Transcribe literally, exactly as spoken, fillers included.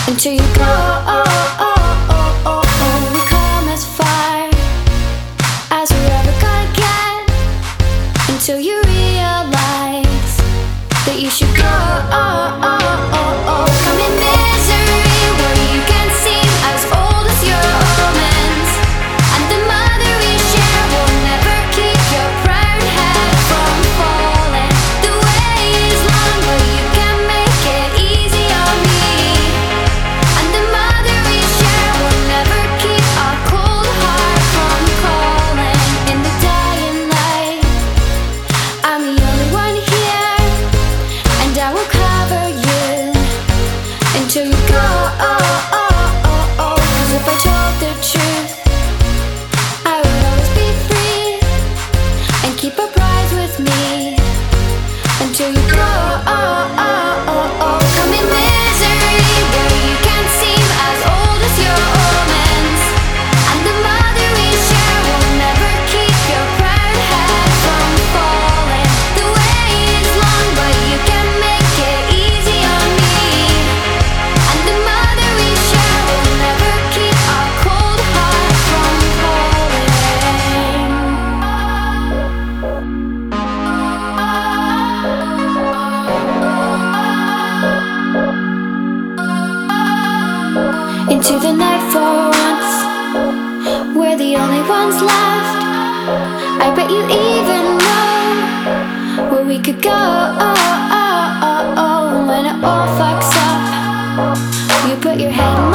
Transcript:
until you go. Oh, oh, oh, oh, oh. We come as far as we're ever gonna get, until you realize that you should go. Oh, oh, oh, oh. Come in misery where you can seem as old as your omens, and the mother we share will never keep your proud head from falling. The way is long, but you can make it easy on me, and the mother we share will never keep our cold heart from calling. In the dying light, I'm the only one here, and I will cover you until you go. Oh, oh, oh, oh. 'Cause if I told the truth, I would always be free and keep a prize with me until you go. Oh, oh, oh, oh. Come in misery where you can seem as old as your omens, and the mother we share will never keep your proud head from falling. The way is long, but you can make it easy on me, and the mother we share will never keep our cold heart from calling. Into the night for once, we're the only ones left. I bet you even know where we could go. Oh, oh, oh, oh. When it all fucks up, you put your head in